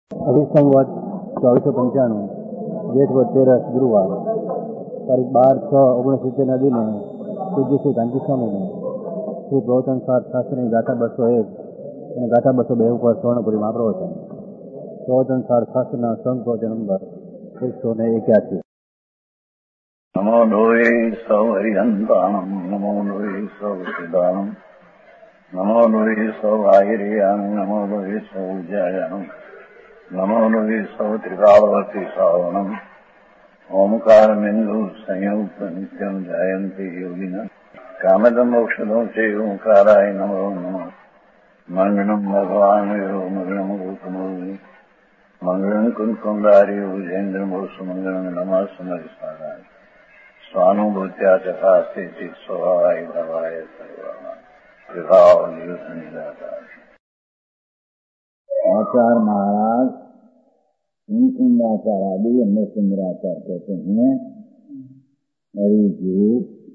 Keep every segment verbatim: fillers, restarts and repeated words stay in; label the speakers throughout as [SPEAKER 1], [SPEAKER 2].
[SPEAKER 1] અભિસંવત ચોવીસો પંચાણું જેઠ વદ તેરસ ગુરુવાર તારીખ બાર છ ઓગણસિત્તેરના દિને પૂજ્ય શ્રી કાંતિ સ્વામીને શ્રી પ્રવચન શાસ્ત્રની ગાથા બસો એક અને ગાથા બસો બે ઉપર સ્વર્ણપુરીમાં પ્રવચન. પ્રવચન શાસ્ત્રના સંપ્રવચન નંબર એકસો ને એક્યાસી.
[SPEAKER 2] નમો લોહે સૌ હરિહંતાણમ નમો લોહે સૌ સિદ્ધાણમ નમો લોહે સૌ આહિર્યાન નમો લોહે સૌ જયાનમ નમો લોહે સૌ ત્રિકાળવતી શ્રાવણમ ઓમકાર બિંદુ સંયુક્ત નિત્યમ જયંતિ યોગિન કામદમ મોક્ષદો છે ઓંકારાય નમો નમઃ. મંગળમ ભગવાન વિરો મંગળમ ગૌતમોની મંગળમ કુંકુંડાર્ય વિજેન્દ્રમોષ મંગળમ નમઃ સમરિસારાય સ્વાનુભૂત્યા ચકાસ્તે ચિત સ્વભાવાય ભવાય સર્વમાં વિભાવ નિયુત નિરાકાર.
[SPEAKER 3] आचार्य महाराज मुकुंदाचार्य आदि अन्य सुंदराचार्य कहते हैं, अरे जो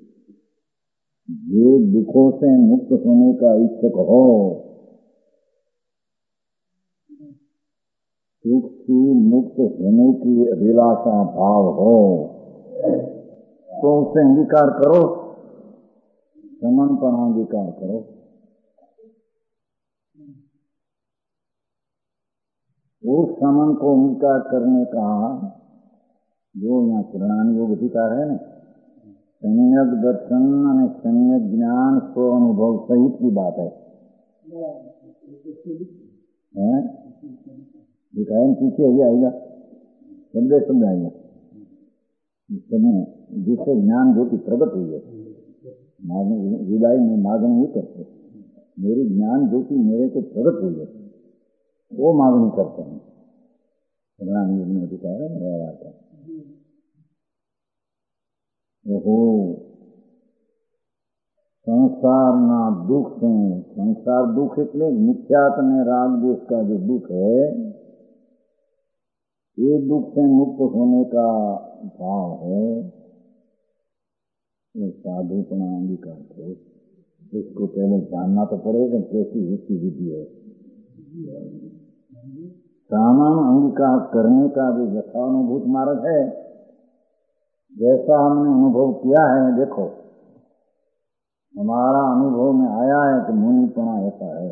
[SPEAKER 3] जो दुखों से मुक्त होने का इच्छुक हो, सुख से मुक्त होने की अभिलाषा भाव हो, तो उसे अंगीकार करो, समर्पण अंगीकार करो. उस समन को अंगीकार करने का जो यहाँ प्रणाम योग अधिकार है न, सम्यक दर्शन और सम्यक ज्ञान स्व अनुभव सहित की बात है. हैं? दिखाए पीछे ही आएगा, शब्द शब्द आएगा समय जिससे ज्ञान ज्योति प्रकट हुई है. विदाई में मागणी नहीं करते, मेरी ज्ञान ज्योति मेरे को प्रकट हुई है, वो मांगनी करते हैं. प्रणाम योग में अधिकार है व्यवहार का. ओहो, संसाરના दुख से, संसार दुख એટલે મિથ્યાત્વ ને राग द्वेष का जो दुख है, ये दुख से मुक्त होने का भाव है. ये साधुपना अंगीकार करो. इसको पहले जानना तो पड़ेगा कैसी इसकी विधि है. सामान्य अंगीकार करने का जो यथानुभूत मार्ग है, जैसा हमने अनुभव किया है, देखो हमारा अनुभव में आया है कि मुनिपना ऐसा है.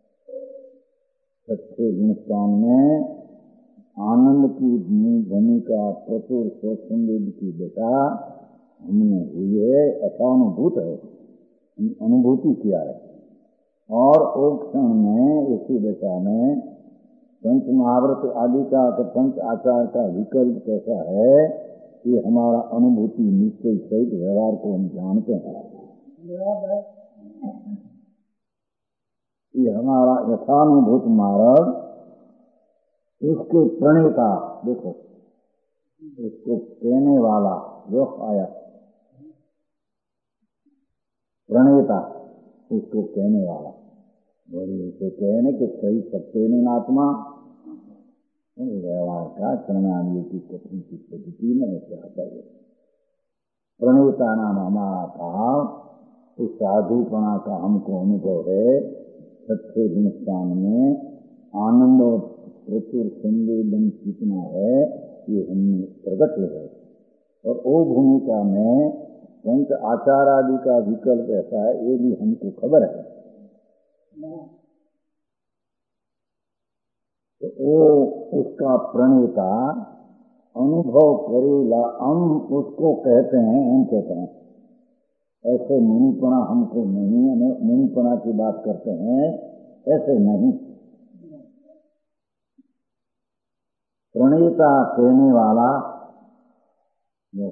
[SPEAKER 3] सच्चे हिंदुस्तान में आनंद की भूमिका प्रचुर स्वसंवेद की बेटा हमने हुई है, यथानुभूत है, अनुभूति किया है. और एक क्षण में इसी दशा में पंच महाव्रत आदि का पंच आचार का विकल्प कैसा है कि हमारा अनुभूति निश्चय सहित व्यवहार को हम जानते हैं. ये हमारा यथानुभूत मार्ग, उसके प्रणेता देखो, उसको कहने वाला जो आया प्रणेता, उसको कहने वाला बोली उसे कहने के सही सत्य आत्मा व्यवहार का प्रणाली की कथन की पद्धति में ऐसे आता है. प्रणेता नाम हमारा भाव, उस साधुपना का हमको अनुभव है. सच्चे हिंदुस्तान में आनंद और प्रचुर संवेदन कितना है ये हमने प्रकट है. और वो भूमिका में पंच आचार आदि का विकल्प ऐसा है, ये भी हमको खबर है. तो वो उसका प्रणेता अनुभव करेला, हम उसको कहते हैं, हम कहते हैं ऐसे मुनिपना हमको नहीं, हमें मुनिपना की बात करते हैं, ऐसे नहीं. प्रणेता कहने वाला जो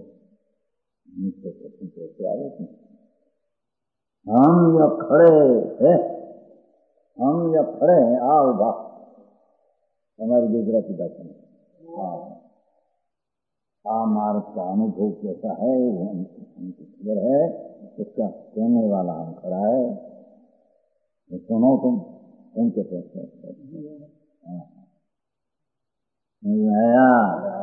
[SPEAKER 3] हम या खड़े है, हम या खड़े हैं, आओ बा हमारी गुजराती भाषा में. आ मार्ग का अनुभव कैसा है वो हमको खबर है, उसका कहने वाला हम खड़ा है. तो सुनो तुम तुम कहते आया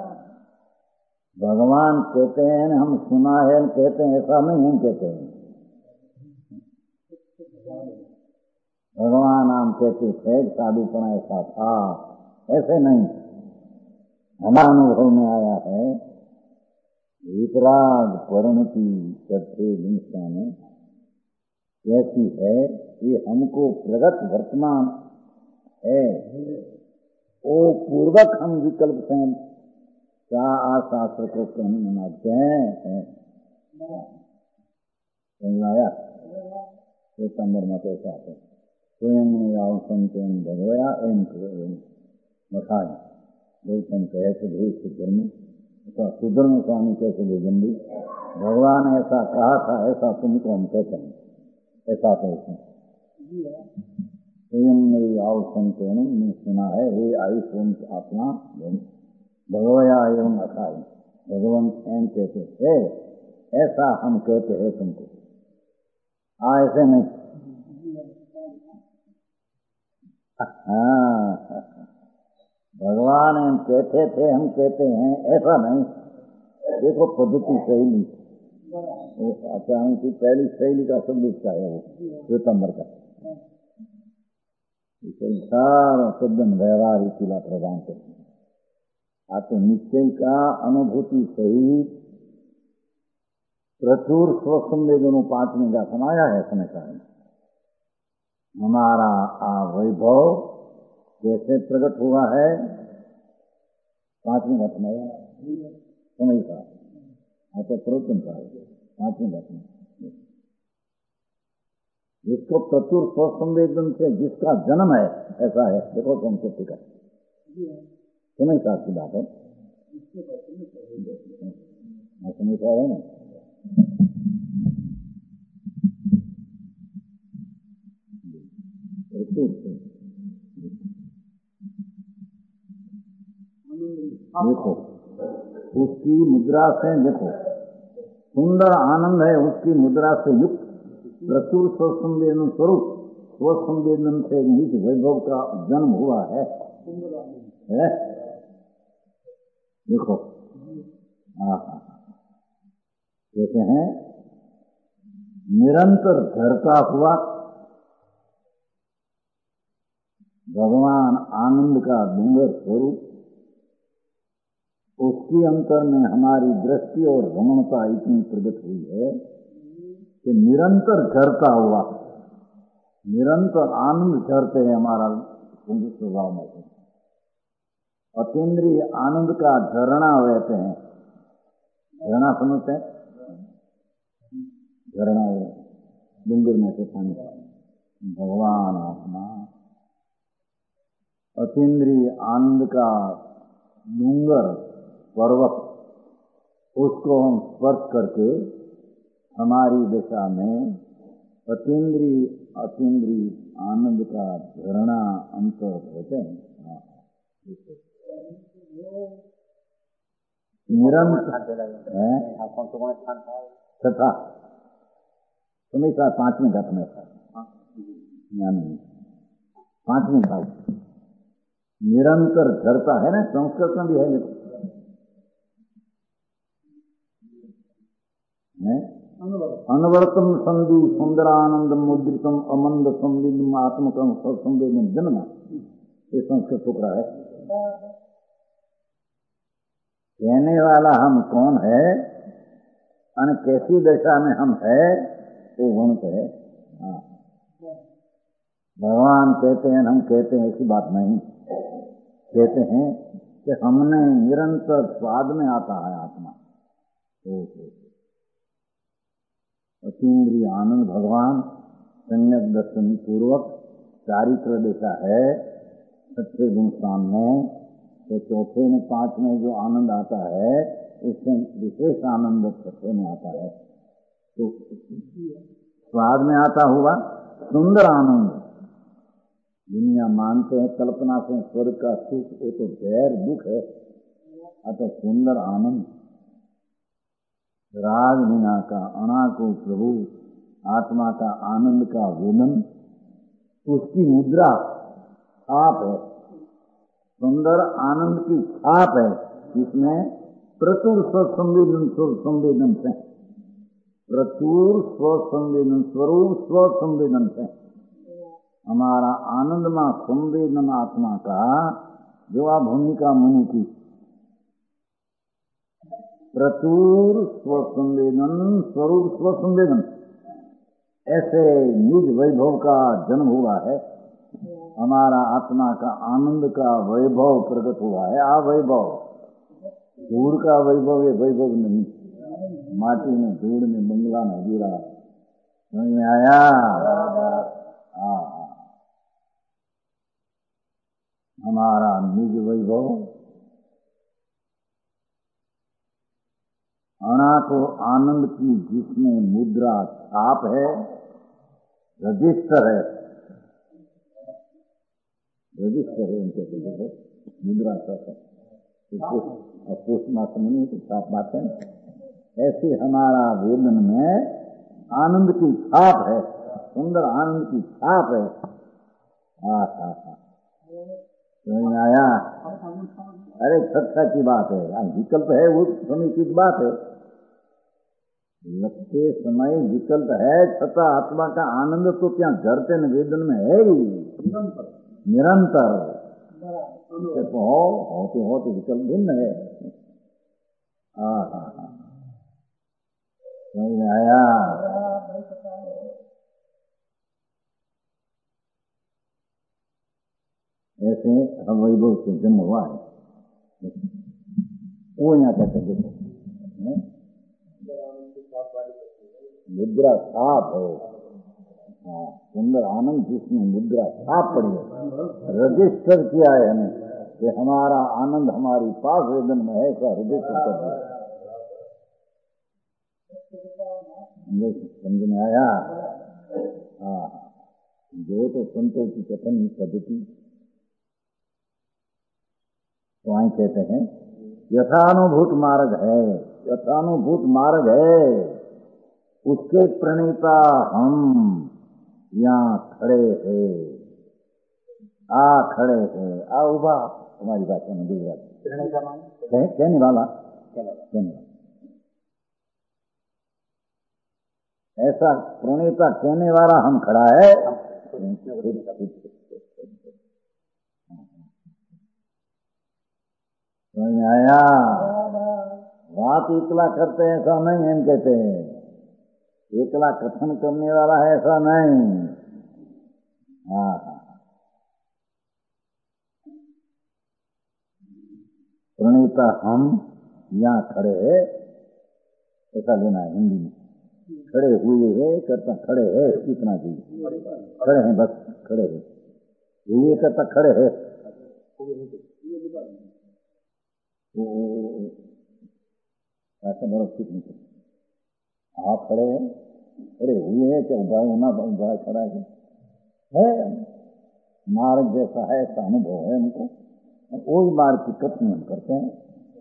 [SPEAKER 3] भगवान कहते हैं हम सुना है कहते हैं, ऐसा नहीं हम कहते हैं. भगवान हम कहते थे साधुपना ऐसा था, ऐसे नहीं। हमारे अनुभव में आया है वितराग परिणति करते हिंसा में कैसी है, ये हमको प्रगट वर्तमान है, वो पूर्वक हम विकल्प से क्या आशास्त्र को कहने मानते हैं। समझाया सितंबर में कैसा है स्वयं आओ संतन भगवया एम मखाए गौतम कहे थे भेष धर्म ऐसा सुधर्म स्वामी कैसे भेजन दी, भगवान ऐसा कहा था ऐसा तुमको हम कहते हैं, ऐसा कहते हैं। स्वयं मेरी आओ संतन ने सुना है, हे आई सोम आत्मा भगवया एवं अखाई, भगवान एम कहते थे ऐसा हम कहते हैं तुमको। हाँ ऐसे नहीं, हाँ भगवान हम कहते थे हम कहते हैं ऐसा नहीं। देखो पद्धति शैली, वो आचार्य की पहली शैली का शब्द का है, वो सितंबर का सारा शब्द व्यवहार इसीला प्रदान करते हैं। आप तो निश्चय का अनुभूति सहित प्रचुर स्वसंवेदनों पांचवी का समाया है समय का। हमारा आ वैभव कैसे प्रकट हुआ है, पांचवी घटना समय का आपको प्रवचन का पांचवी घटना, जिसको प्रचुर स्वसंवेदन से जिसका जन्म है ऐसा है। देखो कौन से टिका समय का की बात है, समय का है ना। देखो उसकी मुद्रा से, देखो सुंदर आनंद है उसकी मुद्रा से युक्त प्रचुर स्वसंवेदन स्वरूप स्वसंवेदन से निज वैभव का जन्म हुआ है, है? देखो कहते हैं निरंतर झरता हुआ भगवान आनंद का डूंगर स्वरूप, उसकी अंतर में हमारी दृष्टि और रमणता इतनी प्रकट हुई है कि निरंतर झरता हुआ, निरंतर आनंद झरते हैं हमारा स्वभाव में। अतीन्द्रिय आनंद का झरना रहते हैं, झरना समझते हैं, झरना डूंगर में से पानी भगवान आत्मा अतीन्द्रिय आनंद का डूंगर पर्वत, उसको हम स्पर्श करके हमारी दिशा में अतीन्द्रिय अतीन्द्रिय आनंद का झरना अंतर होते हैं। निरंतर तथा हमेशा पांचवी घटना पांचवी भाव निरंतर झरता है ना, संस्कृत में भी है। अनवर्तम संधि सुंदरानंद मुद्रितम अमंद संविदम आत्मकम संवेदन जन्म, ये संस्कृत टुकड़ा है। कहने वाला हम कौन है और कैसी दशा में हम है वो गुण है। हाँ भगवान कहते हैं हम कहते हैं ऐसी बात नहीं, कहते हैं कि हमने निरंतर स्वाद में आता है आत्मा। अतीन्द्रिय आनंद भगवान सम्यक दर्शन पूर्वक चारित्र दिशा है सच्चे गुण स्थान में, तो चौथे में पांच में जो आनंद आता है उससे विशेष आनंद छठे में आता है। तो स्वाद में आता हुआ सुंदर आनंद, दुनिया मानते हैं कल्पना से स्वर्ग का सुख, वो तो गैर दुख है। अतः सुंदर आनंद राग मीना का अनाको प्रभु आत्मा का आनंद का वेदन, उसकी मुद्रा छाप है, सुंदर आनंद की छाप है, जिसमें प्रचुर स्वसंवेदन स्वसंवेदन से प्रचुर स्वसंवेदन स्वरूप स्वसंवेदन से हमारा आनंदमा संवेदन आत्मा का जो आ भूमिका मुनि की, प्रचुर स्वसंवेदन, स्वरूप स्वसंवेदन, ऐसे निज वैभव का जन्म हुआ है। हमारा आत्मा का आनंद का वैभव प्रकट हुआ है। आ वैभव धूड़ का वैभव, ये वैभव नहीं, माटी में धूड़ में बंगला में गिरा, समझ में आया? हाँ, हमारा निज वैभव अनाथ आनंद की जिसमें मुद्रा छाप है, रजिस्टर है, रजिस्टर है उनके देखो, मुद्रा छाप है, पोस्ट मास्टर नहीं तो छाप बात है। ऐसे हमारा वेदन में आनंद की छाप है, सुंदर आनंद की छाप है। हाँ हाँ हाँ, समझ में आया? अरे सत्ता की बात है, विकल्प है वो समीचित बात है, लगते समय विकल्प है, छठा आत्मा का आनंद तो क्या घरते निवेदन में है ही निरंतर, तो हो होते होते विकल्प भिन्न है। हाँ हाँ हाँ, समझ में आया? ऐसे हम वैभव से जन्म हुआ है, वो यहाँ कहते हैं मुद्रा छाप है। हाँ, सुंदर आनंद जिसमें मुद्रा छाप पड़ी है, रजिस्टर किया है हमें कि हमारा आनंद हमारी पास वेदन में है, ऐसा रजिस्टर कर दिया। समझ में आया? हाँ, जो तो संतों की कथन पद्धति वहीं कहते हैं यथानुभूत मार्ग है, यथानुभूत मार्ग है, उसके प्रणेता हम यहाँ खड़े हैं, आ खड़े हैं, आ उबा, हमारी भाषा में गुजरात कहने वाला, कहने वाला ऐसा प्रणेता कहने वाला हम खड़ा है। समझ में आया? बात इकला करते हैं ऐसा नहीं, हम कहते हैं एकला कथन करने वाला है ऐसा नहीं। हाँ हाँ, प्रणेता हम यहाँ खड़े हैं ऐसा लेना है हिंदी में। खड़े हुए हैं करता खड़े है, इतना भी खड़े हैं, बस खड़े हैं, हुए करता खड़े है, ऐसा बड़ा ठीक नहीं करता। आप खड़े हैं, खड़े हुए हैं, क्या उबाय होना उबाय खड़ा है, है मार्ग जैसा है, ऐसा अनुभव है हमको, वही मार्ग की कथन हम करते हैं।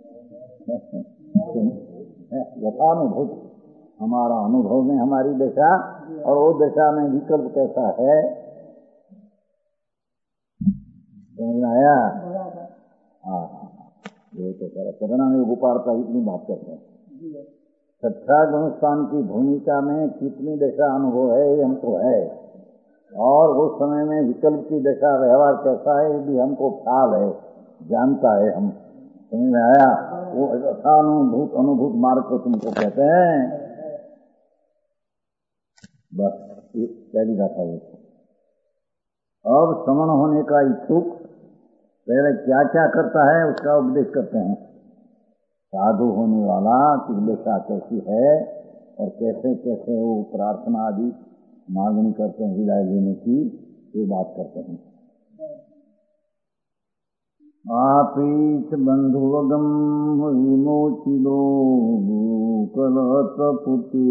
[SPEAKER 3] यथानुभूत हमारा अनुभव में हमारी दशा, और वो दशा में विकल्प कैसा है, समझ में आया? हाँ, ये तो करना में उपारता इतनी बात करते हैं। सच्चा गुणस्थान की भूमिका में कितनी दशा अनुभव है ये हमको है, और उस समय में विकल्प की दशा व्यवहार कैसा है ये भी हमको ख्याल है, जानता है हम। समझ में आया? वो अनुभूत अनुभूत मार्ग को तुमको कहते हैं। बस पहली बात है। अब श्रवण होने का इच्छुक पहले क्या क्या करता है उसका उपदेश करते हैं। साधु होने वाला की दशा कैसी है और कैसे कैसे वो प्रार्थना आदि मांगनी करते हैं विदाई लेने की, ये बात करते हैं। आपीच बंधुवगम विमोचिलो कलतपुति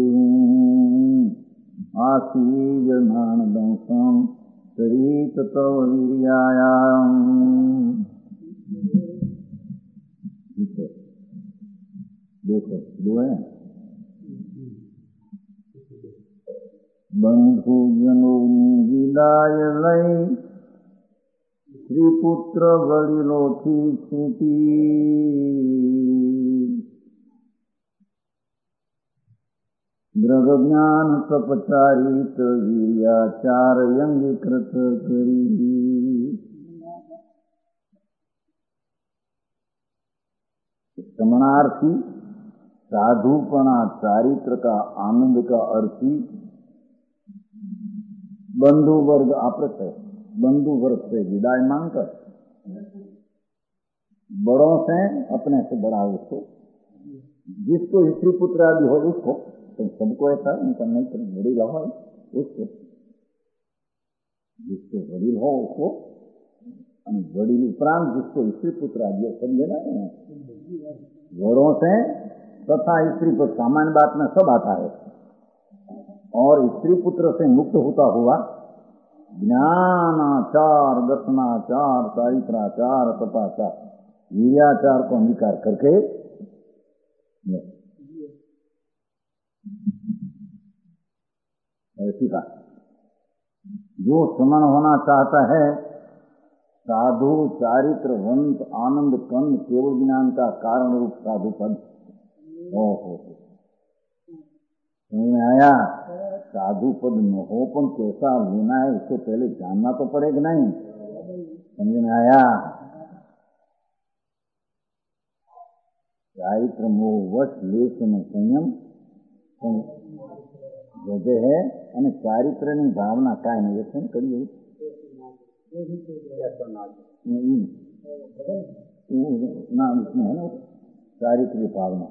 [SPEAKER 3] आसीज नानदंसम सरित तव वीर्यायाम। देखो दो है। बंधु जनों विदाय लई श्रीपुत्र वडिलो थी छूटी। द्रग ज्ञान तपचारित वीर्याचार अंगीकृत करी। भावनार्थी, साधुपना चारित्र का आनंद का अर्थी, बंधु वर्ग आपस है, बंधु वर्ग से विदाई मांगकर, बड़ों से अपने से बड़ा उसको, जिसको स्त्री पुत्र आदि हो उसको, तो सबको ऐसा इनका नहीं तो वडील हो उसको, जिसको वडील हो उसको, वडील उपरांत जिसको स्त्री पुत्र आदि समझे ना, बड़ों से तथा स्त्री पुत्र सामान्य बात में सब आता है, और स्त्री पुत्र से मुक्त होता हुआ ज्ञानाचार, दर्शनाचार, चारित्राचार, तपाचार, वीर्याचार को अंगीकार करके ऐसी बात, जो समन होना चाहता है, साधु चारित्र वंत आनंद कंद केवल ज्ञान का कारण रूप साधु पद, ओहो समझ में आया? साधु पद न हो पण कैसा लेना है इसको पहले जानना तो पड़ेगा नहीं, समझ में आया? चारित्र मोह वश लेश में संयम जगह है, અને ચારિત્રની ભાવના કાંઈ નહીં વ્યસન કરીએ ना, उसमें है ना चारित्र्य भावना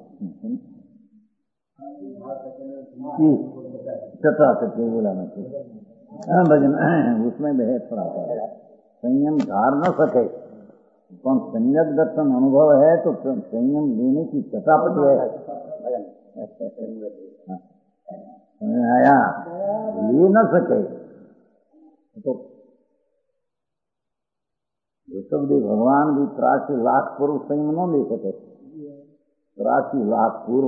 [SPEAKER 3] चटा चटे बोलाना चाहिए भजन, उसमें भी है थोड़ा सा संयम धार न सके, पर संयक दर्शन अनुभव है तो संयम लेने की चटापटी है, आया ले न सके तो ऋषभदेव भगवान भी त्रासी लाख पूर्व संयम न ले सके, त्रासी लाख पूर्व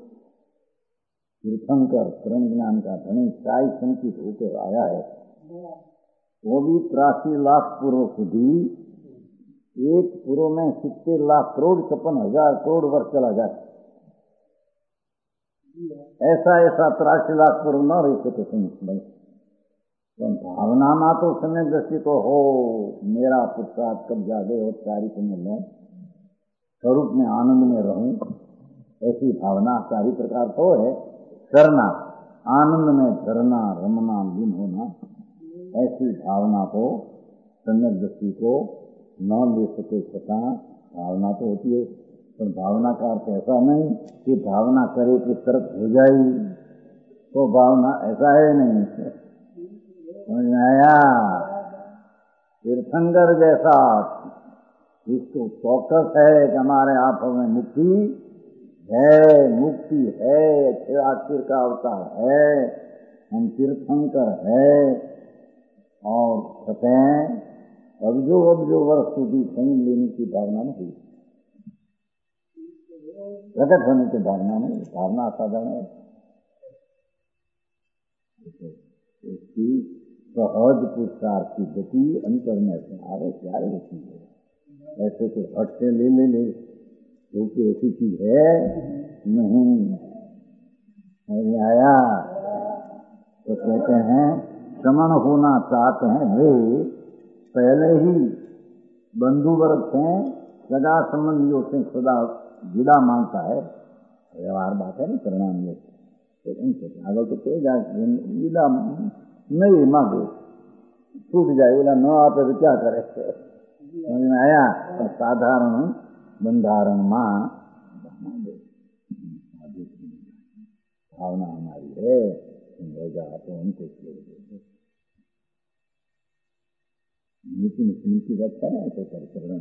[SPEAKER 3] तीर्थंकर कर्म ज्ञान का धनी साई संकित होकर आया है, वो भी त्रासी लाख पूर्व સુધી एक पूर्व में सित्तेर लाख करोड़ छप्पन हजार करोड़ वर्ष चला जाए, ऐसा ऐसा त्रासी लाख पूर्व न रह सके संयम, भावना में तो समय दृष्टि तो हो, मेरा पुरुषार्थ कब जागे और चारित्र में लूं, स्वरूप में आनंद में रहूं, ऐसी भावना सारी प्रकार तो है, करना आनंद में झरना रमना लीन होना, ऐसी भावना को समय दृष्टि को न ले सके छता भावना तो होती है, पर भावना का अर्थ ऐसा नहीं कि भावना करे कि तरफ हो जाए, तो भावना ऐसा है नहीं, समझ में आया? तीर्थंकर जैसा जिसको चौकस है कि हमारे आंखों में मुक्ति है, मुक्ति है, आखिर का अवतार है, हम तीर्थंकर है, और सतें अब जो अब जो वर्ष સુધી संयम लेने की भावना में हुई, प्रकट होने की भावना में, भावना असाधारण है, उसकी सहज पुरुषार्थ की गति अंतर में से आगे क्या होती है, ऐसे तो हट से ले ले ले क्योंकि ऐसी चीज है नहीं, समझ आया? तो कहते हैं समन होना चाहते हैं वे पहले ही बंधु वर्ग से सगा संबंधियों से सदा विदा मांगता है, व्यवहार बात है ना करना, तो उनसे आगे तो कहेगा विदा नहीं मांगे, छूट जाए, बोला न आते तो क्या करे, समझ में आया? तो साधारण बंधारण माँ भावना हमारी है, समझेगा तो उनको छोड़ देंगे, नीति नीति रखता है तो कर करना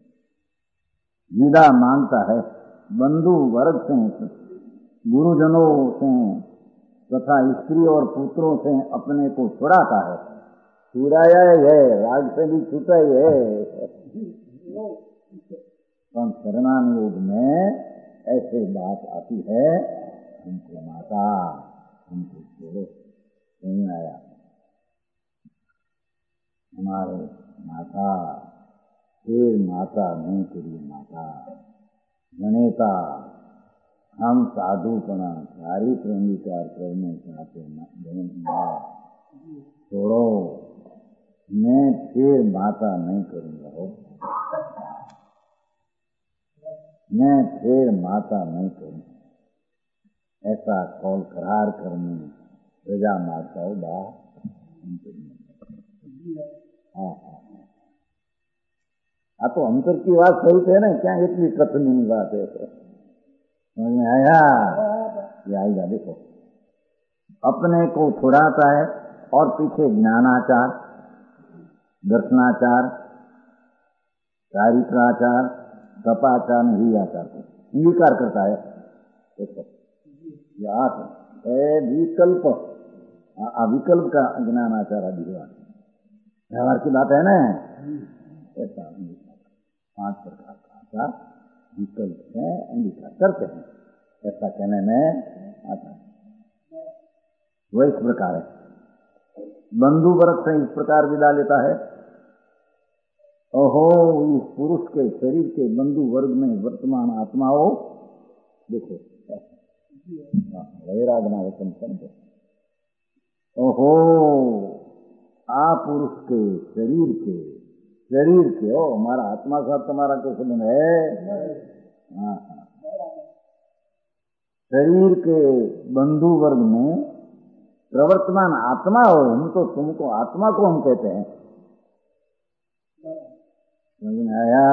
[SPEAKER 3] विदा मांगता है, बंधु वर्ग से गुरुजनों से तथा स्त्री और पुत्रों से अपने को छुड़ाता है, छुड़ाया है, राग से भी छूटा ही है, पर शरणानुयोग में ऐसे बात आती है, हमको माता हमको छोड़ो, नहीं आया? हमारे माता फिर माता नहीं करिए माता गणेता, हम साधुपना चारित्र अंगीकार करने चाहते न, छोड़ो, मैं फिर माता नहीं करूंगा हो, मैं फिर माता नहीं करूं, ऐसा कौल करार करने प्रजा माता बा। हाँ हाँ हाँ, तो अंतर की बात सही थे ना, क्या इतनी कठिन बात है? समझ में आया? ये आएगा, देखो अपने को छुड़ाता है और पीछे ज्ञानाचार, दर्शनाचार, चारित्राचार, तपाचार, निरियाचार को अंगीकार करता है। देखो ये आठ है विकल्प, अविकल्प का ज्ञानाचार अधिकार व्यवहार की बात है ना। ऐसा पांच प्रकार का आचार विकल्प है, अंगीकार करते हैं, ऐसा कहने में आता है। वह इस प्रकार है, बंधु वर्ग से इस प्रकार विदा लेता है। ओहो, इस पुरुष के शरीर के बंधु वर्ग में वर्तमान आत्माओं, देखो वैरागना वचन समझो। ओहो, आ पुरुष के शरीर के शरीर के ओ हमारा आत्मा साथ तुम्हारा क्या संबंध है? हाँ हाँ, शरीर के बंधु वर्ग में प्रवर्तमान आत्मा हो, हम तो तुमको आत्मा को हम कहते हैं। समझ में आया?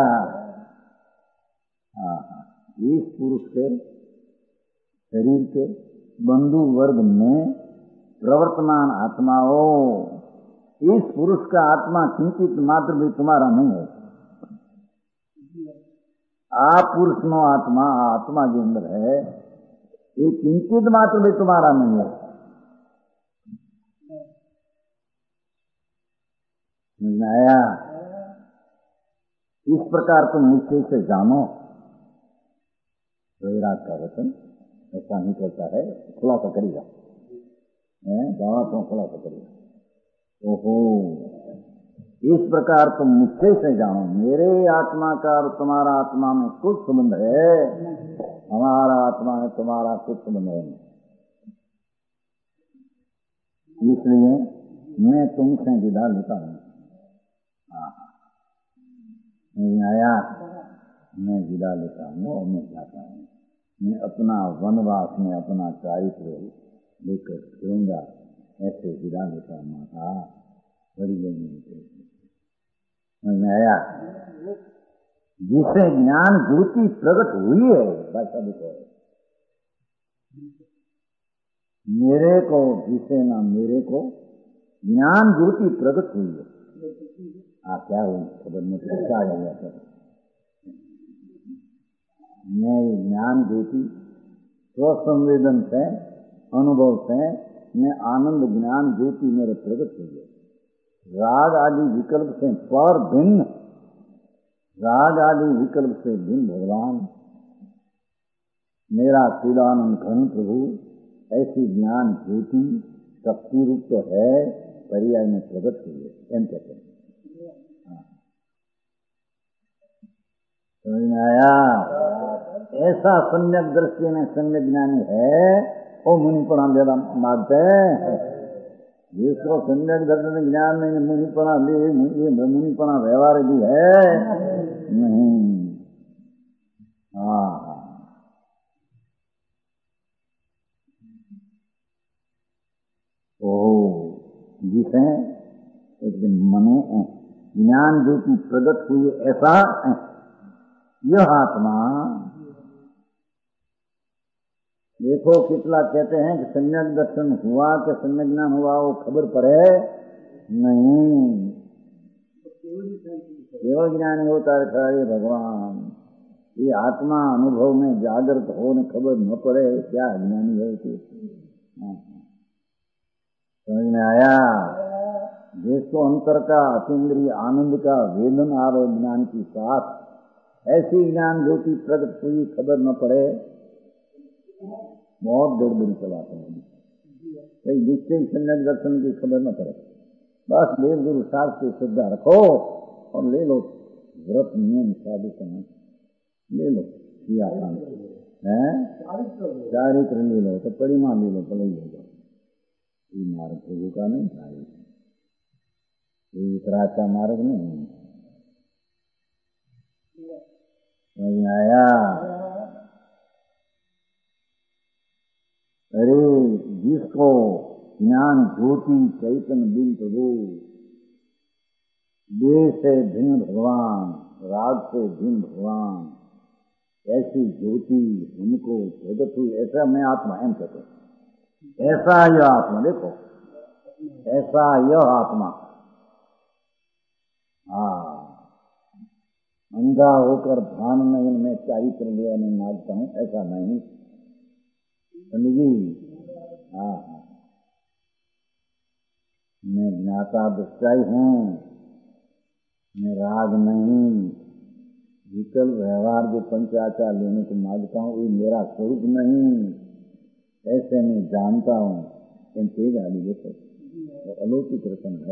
[SPEAKER 3] हाँ हाँ, इस पुरुष के शरीर के बंधु वर्ग में प्रवर्तमान आत्मा हो, इस पुरुष का आत्मा किंचित मात्र भी तुम्हारा नहीं है। आप पुरुष नो आत्मा आत्मा के अंदर है, ये किंचित मात्र भी तुम्हारा नहीं है। आया? इस प्रकार तुम निश्चय से जानो। वैराग का वचन ऐसा नहीं करता है, खुलासा करेगा, दावा तो खुलासा करेगा। ओहो, इस प्रकार तुम निश्चय से जानो, मेरे आत्मा का और तुम्हारा आत्मा में कुछ संबंध है, हमारा आत्मा में तुम्हारा कुछ संबंध है। इसलिए मैं तुमसे विदा लेता हूं। नहीं आया? मैं विदा लेता हूँ और मैं जाता हूँ। मैं अपना वनवास में अपना चारित्र लेकर फिरूंगा, ऐसे विदा लेता हूँ। माता बड़ी लेंगे। नहीं आया? जिसे ज्ञान ज्योति प्रकट हुई है, भाषा देखो, मेरे को जिसे ना मेरे को ज्ञान ज्योति प्रकट हुई है। आ क्या हुई खबर में क्या गया था? मैं ज्ञान ज्योति स्वसंवेदन से, अनुभव से, मैं आनंद ज्ञान ज्योति मेरे प्रकट हुई है। राग आदि विकल्प से पर भिन्न, राग आदि विकल्प से भिन्न भगवान मेरा चिदानंद घन प्रभु ऐसी ज्ञान ज्योति शक्ति रूप तो है, पर्याय में प्रकट हुई है। एम कहते हैं। समझ में आया? ऐसा सम्यक दृष्टि में सम्यक ज्ञानी है, वो मुनिपणा ज्यादा मांगते हैं। जिसको सम्यक दर्शन ज्ञान में मुनिपणा भी, ये मुनिपणा व्यवहार भी है नहीं। हाँ हाँ, ओ जिसे एकदम मने ज्ञान ज्योति प्रकट हुई ऐसा यह आत्मा। देखो कितना कहते हैं कि सम्यक दर्शन हुआ कि सम्यक ज्ञान हुआ, वो खबर पड़े नहीं। केवल ज्ञानी होता है भगवान, ये आत्मा अनुभव में जागृत हो न खबर न पड़े, क्या ज्ञानी है? समझ में आया? जिसको अंतर का अतीन्द्रिय आनंद का वेदन आवे ज्ञान की साथ, ऐसी ज्ञान ज्योति प्रकट हुई खबर न पड़े, बहुत गड़बड़ी चलाते हैं। कई निश्चय सम्यक दर्शन की खबर न पड़े, बस देव गुरु शास्त्र की श्रद्धा रखो और ले लो व्रत नियम साधु समाज ले लो, किया काम है, चारित्र ले लो तो परिमा ले लो, पलई ले लो। ये मार्ग प्रभु का नहीं था, ये वितराग का मार्ग नहीं। समझ में आया? देखो ज्ञान ज्योति चैतन्य बिन प्रभु, देह से भिन्न भगवान, राग से भिन्न भगवान, ऐसी ज्योति हमको प्रगट हुई। ऐसा मैं आत्मा एम कहते हैं, ऐसा यह आत्मा, देखो ऐसा यह आत्मा। हाँ, अंधा होकर भान नहीं मैं चारित्र लिया नहीं मांगता हूँ, ऐसा नहीं समझी। हाँ हाँ, मैं ज्ञाता दृष्टाई हूँ, मैं राग नहीं, विकल व्यवहार जो पंचाचार लेने को मांगता हूँ वो मेरा स्वरूप नहीं, ऐसे मैं जानता हूँ। तेज आदि देखो अलौकिक रतन है।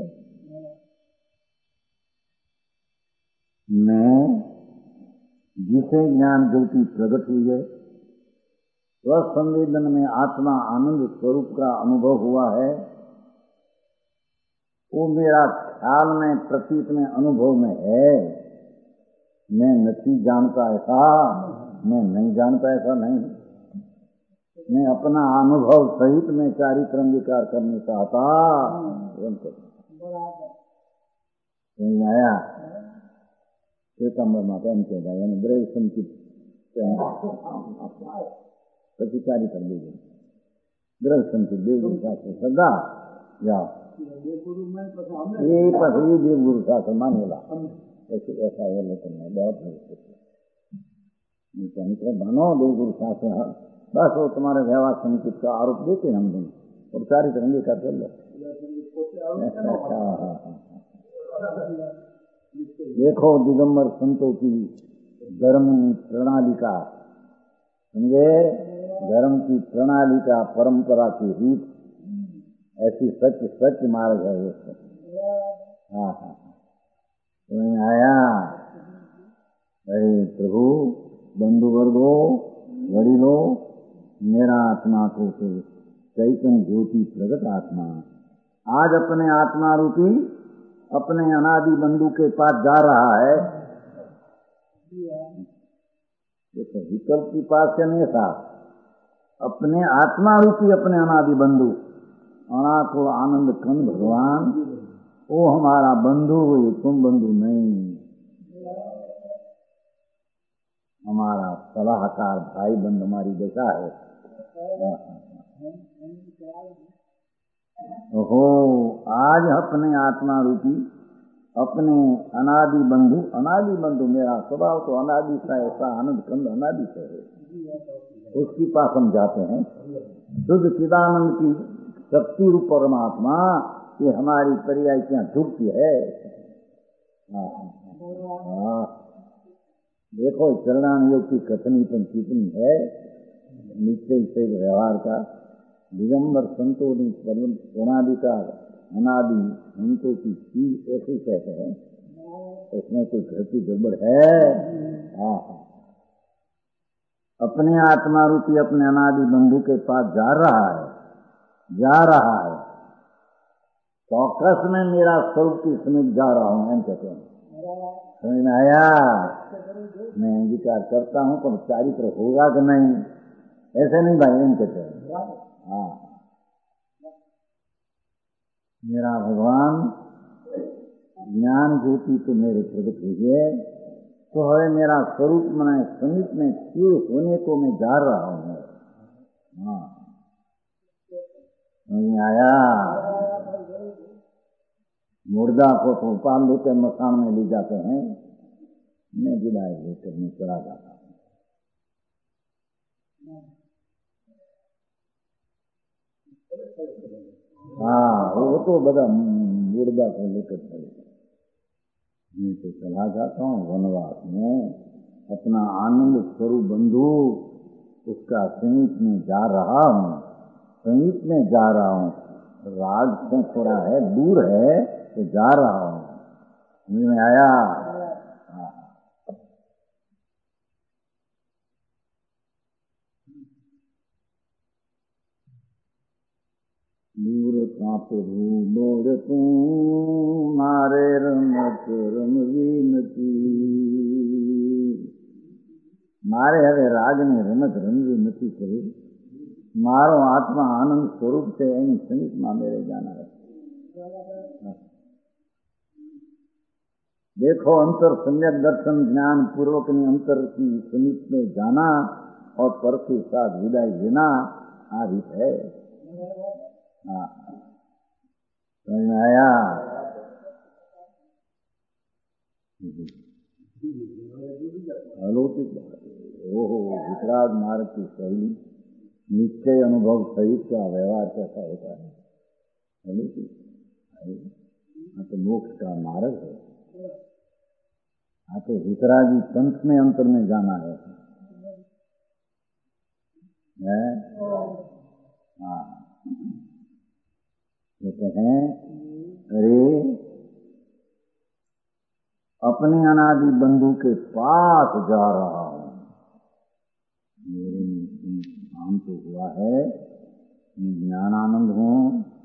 [SPEAKER 3] मैं जिसे ज्ञान ज्योति प्रकट हुई है, वह संवेदन में आत्मा आनंद स्वरूप का अनुभव हुआ है, वो मेरा ख्याल में प्रतीत में अनुभव में है। मैं नहीं जानता ऐसा, मैं नहीं जानता ऐसा नहीं, मैं अपना अनुभव सहित में चारित्र अंगीकार करने चाहता। आया श्वेतांबर माता एम कहता है, यानी ब्रह्म संचित પછી ચારિત્ર દેવ ગ્રહ સંचित દેવગુરુ શાસ્ત્ર સદા જાઓ ये પછી દેવગુरु शास्त्र मानेला ऐसे ऐसा है। लेकिन बहुत मित्र बनो देवगुरु शास्त्र, बस वो तुम्हारे व्यवहार संचित का आरोप देते हम दोनों और चारित्र अंगीकार कर लो। देखो दिगंबर संतों की धर्म प्रणाली का, समझे, धर्म की प्रणाली का, परंपरा की रीत, ऐसी सच सच मार्ग है ये। हाँ हाँ, तुम्हें आया अरे प्रभु बंधु वर्गो वड़ीलो, मेरा आत्मा को तो चैतन्य ज्योति प्रगट आत्मा आज अपने आत्मा रूपी अपने अनादि बंधु के पास जा रहा है। तो विकल्प के पास से नहीं था, अपने आत्मा रूपी अपने अनादि बंधु अनाको आनंद कंद भगवान, वो हमारा बंधु हुई, तुम बंधु नहीं, हमारा सलाहकार भाई बंधु हमारी दशा है। ओहो, आज अपने आत्मा रूपी अपने अनादि बंधु, अनादि बंधु मेरा स्वभाव तो अनादि सा ऐसा आनंद कंद अनादि से है, उसके पास हम जाते हैं। शुद्ध चिदानंद की शक्ति रूप परमात्मा ये हमारी पर्याय क्या झुकती है। हाँ हाँ, देखो चरणान योग की कथनी पर कितनी है, निश्चय से व्यवहार का दिगंबर संतों ने प्रणाली का अनादि संतों की चीज ऐसी कहते हैं, उसमें कोई घटी गड़बड़ है। हाँ, अपने आत्मा रूपी अपने अनादि बंधु के पास जा रहा है, जा रहा है, चौकस में मेरा स्वरूप की समीप जा रहा हूँ, एम कहते हैं। समझ में आया? मैं अंगीकार करता हूँ पर चारित्र होगा कि नहीं, ऐसे नहीं भाई, एम कहते हैं। हाँ, मेरा भगवान ज्ञान ज्योति तो मेरे प्रगट हुई है, तो है मेरा स्वरूप मैं समीप में स्थिर होने को मैं जा रहा हूँ। हाँ, नहीं आया? मुर्दा को तो पाल लेकर मकान में ले जाते हैं, मैं विदाई लेकर मैं चला जाता हूँ। हाँ, वो तो बड़ा मुर्दा को लेकर चले, मैं तो चला जाता हूँ वनवास में, अपना आनंद स्वरूप बंधु उसका समीप में जा रहा हूँ, समीप में जा रहा हूँ। राग से थोड़ा है, दूर है, तो जा रहा हूँ। समझ में आया? दूर का प्रभु बोल तू मारे रमत रमवीनती, मारे हवे राग में रमत रमवी नथी करे, मारो आत्मा आनंद स्वरूप से एनी समीप में मेरे जाना है। देखो अंतर सम्यक दर्शन ज्ञान पूर्वक ने अंतर की समीप में जाना और पर के साथ विदाई लेना आ रीत है। हाँ समझ आया। अलौकिक ओहो वितराग मार्ग की शैली निश्चय अनुभव सहित का व्यवहार कैसा होता है। हाँ तो मोक्ष का मार्ग है। हाँ तो वितरागी पंथ में अंतर में जाना है, है? हाँ कहते हैं अरे अपने अनादि बंधु के पास जा रहा हूं, मेरे काम तो हुआ है, ज्ञानानंद हूं,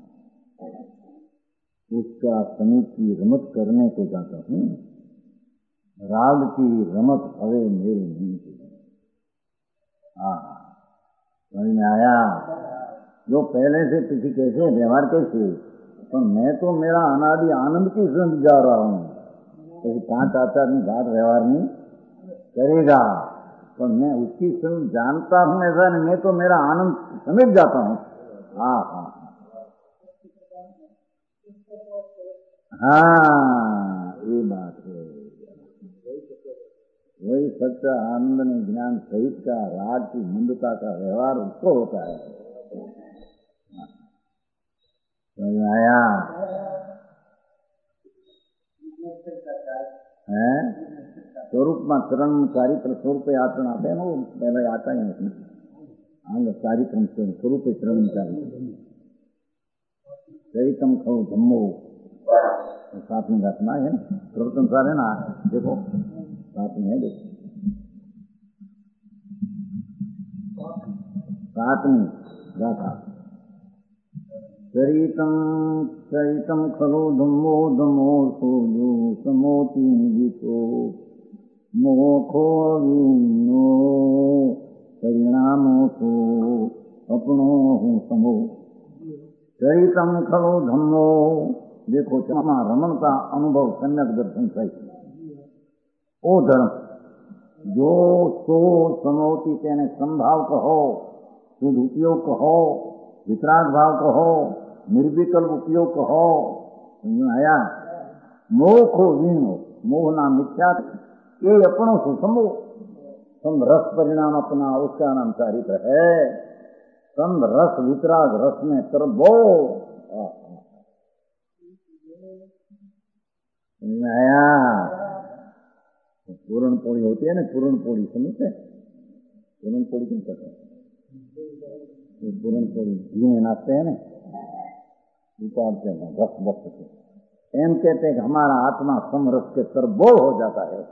[SPEAKER 3] उसका समीप की रमत करने को जाता हूं। राग की रमत हवे मेरे नहीं की। हाँ समझ में आया। जो पहले से किसी कैसे व्यवहार कैसे, तो मैं तो मेरा अनादि आनंद की संग जा रहा हूं, तो पांच आचार में बात व्यवहार नहीं करेगा, तो मैं उसकी संग जानता हूं ऐसा नहीं, मैं तो मेरा आनंद समेट जाता हूं। हाँ हाँ हाँ ये बात है। वही सच्चा आनंद ने ज्ञान सहित का राग की मंदता का व्यवहार उसको होता है। समझ में आया है। स्वरूप में चरण चारित्र स्वरूप आचरण आते हैं ना, वो पहले आता है उसमें आंग चारित्र स्वरूप चरण चारित्र चरितम खो धम्मो साथ में घटना है प्रवर्तन सार है ना। देखो साथ में है, देखो साथ में गाथा चरितम चरितम खलो धम्मो धम्मो सोजो समोति निजितो मोखो विनो परिणामो सो अपनो हूँ समो। चरितम खलो धम्मो, देखो चमा रमण का अनुभव सम्यक दर्शन सहित ओ धर्म जो सो समोति तेने संभाव कहो, शुद्ध उपयोग कहो, वितराग भाव कहो, निर्विकल्प उपयोग कहो। आया मोह को वीणो, मोह नाम मिथ्या, ये अपनों से समो सम रस परिणाम अपना, उसका नाम चारित्र है। सम रस वितराग रस में तरबो। आया पूर्ण पोड़ी होती है ना, पूर्ण पोड़ी समझते, पूर्ण पोड़ी क्यों कहते हैं? पूर्ण पोड़ी घी में नाचते हैं ना, उतारते हैं रस बस से, एम कहते हैं कि हमारा आत्मा समरस के तरबोल हो जाता है।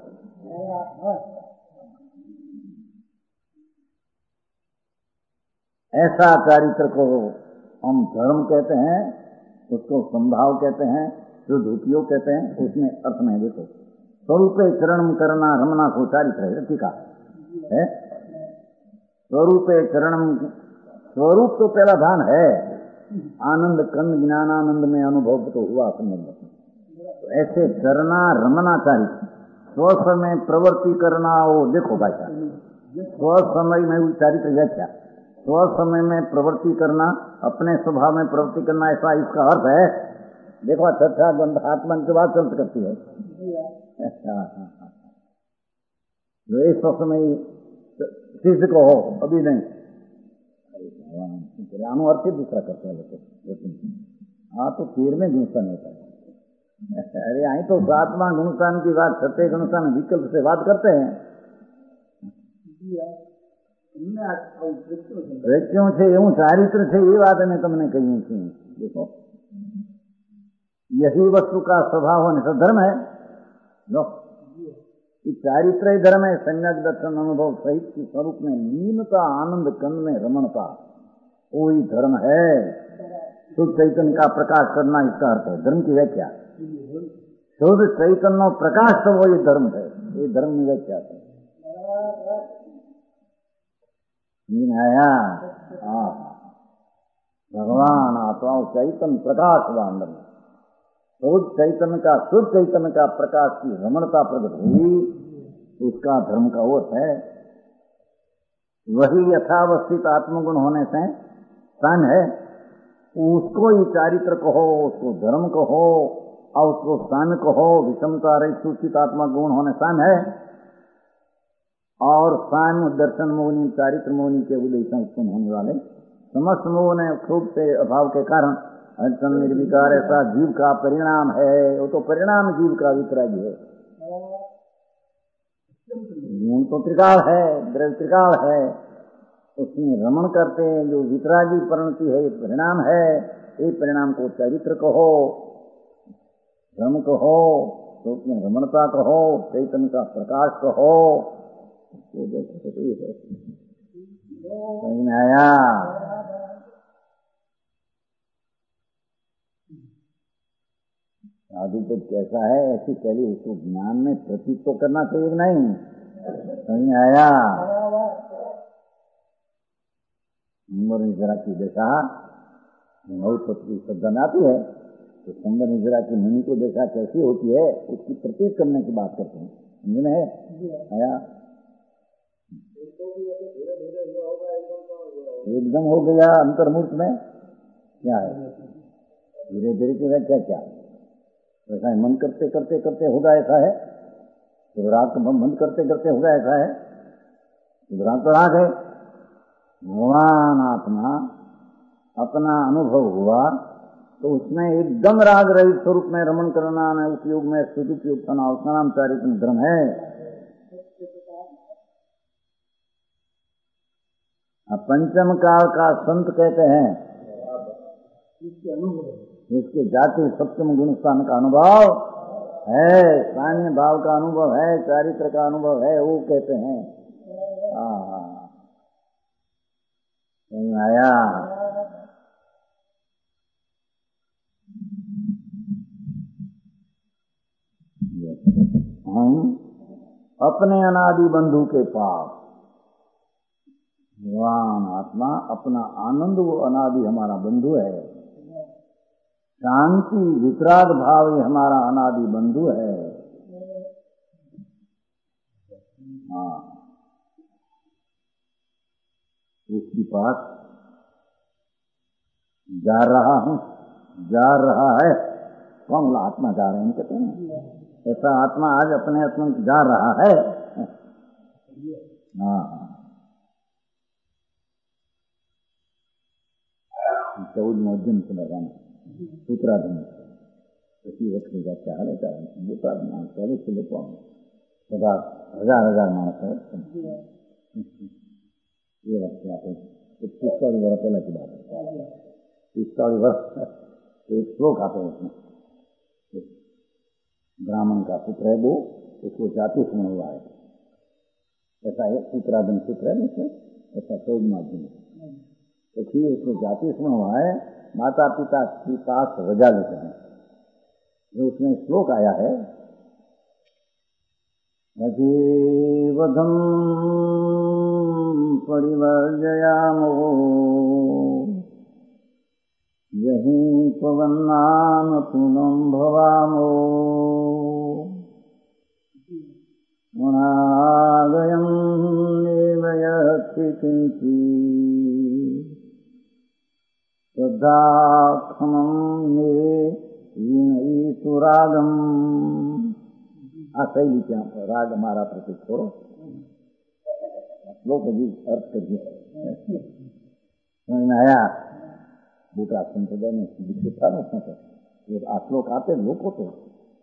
[SPEAKER 3] ऐसा चारित्र को हम धर्म कहते हैं, उसको संभाव कहते हैं, शुद्ध उपयोग कहते हैं। उसमें अर्थ में देखो स्वरूप चरण करना रमना को चारित्र है। टीका है स्वरूप चरण, स्वरूप तो पहला धान है, आनंद कंद ज्ञानानंद में अनुभव तो हुआ संबंध। तो ऐसे करना रमना चारित्र, स्व समय प्रवृत्ति करना, वो देखो भाई साहब स्व समय में वो चारित्र व्याख्या, स्व समय में प्रवृत्ति करना, अपने स्वभाव में प्रवृत्ति करना, ऐसा इसका अर्थ है। देखो अच्छा बंद आत्मा की बात चल करती है। जो इस समय सिद्ध को हो अभी नहीं, अर्थ ही दूसरा करते हैं लेकिन हाँ तो तीर में गुणस्थान होता है। अरे आई तो आत्मा गुणस्थान की बात, सत्य गुणस्थान विकल्प से बात करते हैं। व्यक्तियों से एवं चारित्र से ये बात मैं तुमने कही थी। देखो यही वस्तु का स्वभाव होने से धर्म है। लो चारित्र ही धर्म है। सम्यक दर्शन अनुभव सहित की स्वरूप में लीनता, आनंद कंद में रमणता, वही धर्म है। शुद्ध चैतन्य का प्रकाश करना इसका अर्थ है धर्म की व्याख्या। शुद्ध चैतन्य प्रकाश तो वही धर्म है, ये धर्म की व्याख्या है। आया हाँ भगवान आत्मा चैतन्य प्रकाशवान बने, तो उस चैतन्य का, शुद्ध चैतन्य का प्रकाश की रमणता प्रकट हुई, उसका धर्म का वो है। वही यथावस्थित आत्मगुण होने से सन है, उसको ही चारित्र कहो, उसको धर्म कहो और उसको सन कहो, विषमता रहित सूचित आत्मा गुण होने सन है। और सन दर्शन मोहनी चारित्र मोहनी के उदय से उत्पन्न होने वाले समस्त मोह ने खूब से अभाव के कारण अचल निर्विकार ऐसा जीव का परिणाम है। वो तो परिणाम जीव का वितरागी है। गुण तो त्रिकाल है, द्रव्य त्रिकाल है, उसमें रमण करते हैं जो वितरागी परिणति है, ये परिणाम है। ये परिणाम को चरित्र कहो, धर्म कहो, तो उसमें रमणता कहो, चैतन्य का प्रकाश कहो, उसको देखो तो ये है। समझ में आया? साधु तो कैसा है ऐसी पहले उसको ज्ञान में प्रतीत तो करना चाहिए नहीं। समझ में आया? संबर निजरा की देखा बहुत पत्री श्रद्धा में आती है, तो संबर निजरा की मुनि को देखा कैसी होती है, उसकी प्रतीत करने की बात करते हैं। समझ में है? आया? एकदम हो गया अंतर्मूर्त में क्या है? धीरे धीरे की व्याख्या क्या है? ऐसा है, मन करते करते करते होगा ऐसा है, तो राग को बंद करते करते होगा ऐसा है, तो राग तो राग है। भगवान आत्मा अपना अनुभव हुआ तो उसमें एकदम राग रहित स्वरूप में रमण करना न उपयोग में सदुपयोग करना, उसका नाम चारित्र धर्म है। अब पंचम काल का संत कहते हैं इसके जाति सप्तम गुण स्थान का अनुभव है, सान्य भाव का अनुभव है, चारित्र का अनुभव है, वो कहते हैं। हाँ, आया? हम अपने अनादि बंधु के पास, भगवान आत्मा अपना आनंद, वो अनादि हमारा बंधु है। शांति वितराग भाव ही हमारा अनादि बंधु है। हाँ, उसके पास जा रहा हूँ, जा रहा है, कौन बोला? आत्मा जा रहे हैं कहते हैं। ऐसा आत्मा आज अपने आत्मा जा रहा है। हाँ, चौद मध्यम से लगाना सूत्राधन इसी वक्त का क्या हाल है? मोटा चालीस किलो पाऊंगा, सदा हजार हजार मानस है। ये वक्त क्या है? पिस्तालीस वर्ष पहले की बात है। पिस्तालीस वर्ष एक श्लोक आते हैं उसमें, ब्राह्मण का पुत्र है वो, उसको जाति सुन हुआ है, ऐसा है सूत्राधन सूत्र है उसमें, ऐसा चौद माध्यम है। तो फिर उसको जाति सुन हुआ है, माता पिता के पास रजा लेते हैं। जो उसमें श्लोक आया है, अजीवधम परिवर्जयामो यही पवन्नाम पुनम भवामो मुनागयं निवयति किंची श्रद्धाखमं ने सुरागम। शैली क्या राग हमारा प्रतीक छोड़ो, श्लोक जी अर्थ कर दिया। समझ में आया? दूसरा संप्रदाय में विकसित था ना उसमें, तो आ श्लोक आते लोगों तो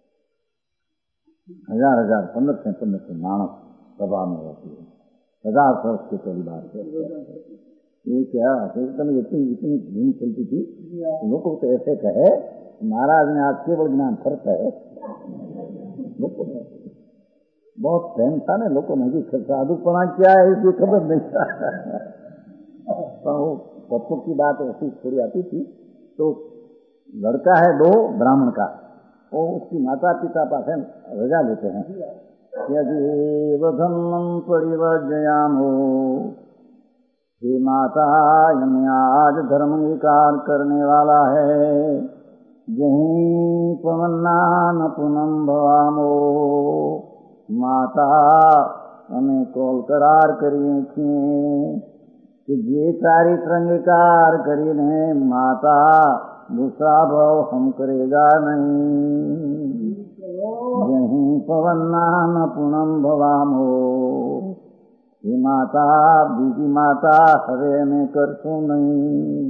[SPEAKER 3] हजार हजार पंद्रह से पंद्रह से मानस सभा में होती है, हजार वर्ष की पहली बात है। ये क्या इतनी इतनी धूम चलती थी, लोगों तो ऐसे कहे महाराज ने आज केवल ज्ञान करता है। लोगों ने बहुत प्रेम था ना, लोगों ने भी साधुपना क्या है इसकी खबर नहीं था। तो बच्चों की बात ऐसी थोड़ी आती थी, तो लड़का है दो ब्राह्मण का, वो उसकी माता पिता पास रजा लेते हैं। यदि धर्मं परिवर्जयामो हे माता, हमें आज धर्म विकार करने वाला है। यहीं पवन्ना न पुनम भवामो। माता हमें कोल करार करिए छे कि जे चारित्र अंगीकार करीने माता दूसरा भाव हम करेगा नहीं। यहीं पवन्ना न पुनम भवामो। हे माता, बीजी माता हवे में करशो नहीं।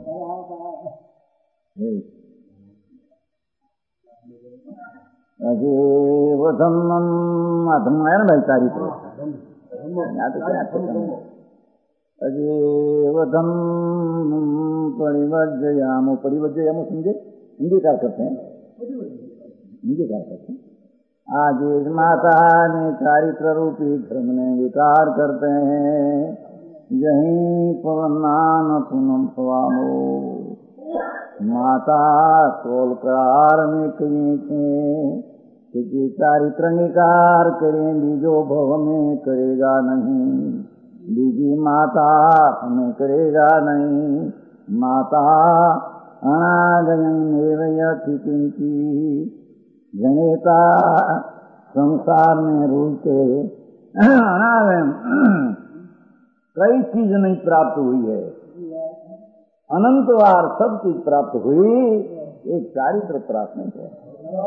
[SPEAKER 3] अजे वधम अधम है ना भाई चारित्र, अजे वधम परिवर्जयामो। परिवर्जयामो समझे, अंगीकार करते हैं, अंगीकार करते हैं। आज इस माता ने चारित्र रूपी धर्म ने विकार करते हैं। यहीं पवन्ना न पुनम भवामो। माता कोल करार में कहीं थे कि चारित्र अंगीकार करें बीजो भव में करेगा नहीं। बीजी माता हमें करेगा नहीं। माता अनागयं एवयति किंची। जनेता संसार में रूलते अनागयं कई चीज नहीं प्राप्त हुई है, अनंत बार सब चीज प्राप्त हुई, एक चारित्र प्राप्त नहीं हुआ।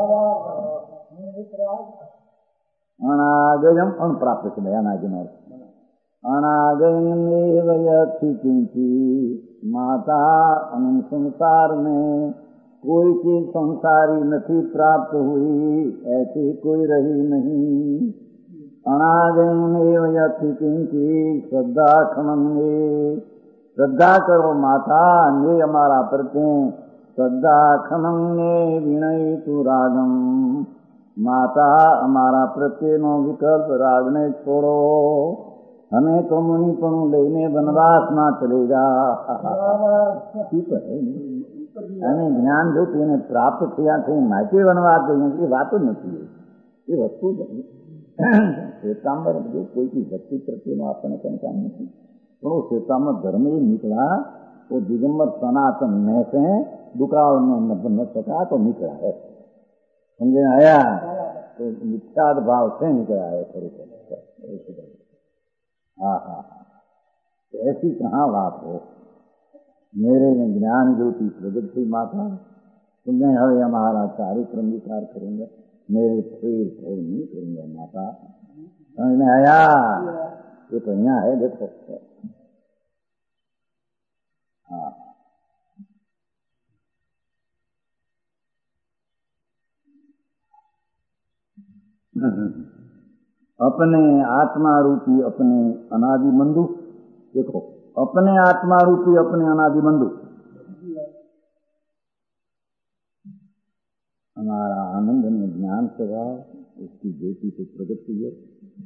[SPEAKER 3] अनागयम अनप्राप्त से अनागम और अनागयम एवयति किंची। माता अनंत संसार में कोई चीज संसारी नहीं प्राप्त हुई, ऐसी कोई रही नहीं। अनागयम एवयति किंची। श्रद्धा खमंगे, श्रद्धा करो माता ने हमारा प्रत्यय। श्रद्धा खमंगे विनय तु रागम। माता हमारा प्रत्यय नो विकल्प राग ने छोड़ो। हमें तो मुनिपण लेने वनवास ना चलेगा। ठीक है, हमें ज्ञान जो तेने प्राप्त किया थे माचे वनवास देंगे, ये बात नहीं, ये वस्तु श्वेतांबर जो कोई की भक्ति प्रत्यय आपने कहीं काम नहीं। तो श्वेतांबर धर्म ही निकला, वो दिगंबर सनातन में से दुकाल में बन सका तो निकला है, समझे आया, तो मिथ्याद भाव से निकला है। हाँ हाँ, ऐसी कहाँ बात हो। मेरे में ज्ञान ज्योति प्रगट थी माता, तुम्हें हवे हमारा चारित्र अंगीकार करेंगे, मेरे फेर फेर नहीं करेंगे माता। समझ में आया? ये तो यहाँ है, देखो। हाँ, अपने आत्मा रूपी अपने अनादि बंधु, देखो अपने आत्मा रूपी अपने अनादि बंधु हमारा आनंद में ज्ञान स्वभाव उसकी ज्योति से प्रकट हुई है।